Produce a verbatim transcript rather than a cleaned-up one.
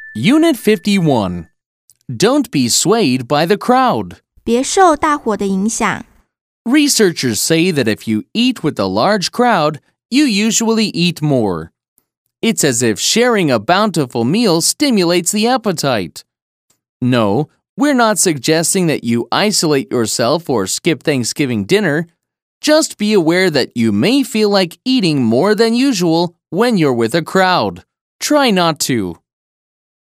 Unit fifty-one. Don't be swayed by the crowd. 别受大伙的影响。 Researchers say that if you eat with a large crowd, you usually eat more. It's as if sharing a bountiful meal stimulates the appetite. No, we're not suggesting that you isolate yourself or skip Thanksgiving dinner. Just be aware that you may feel like eating more than usual when you're with a crowd. Try not to.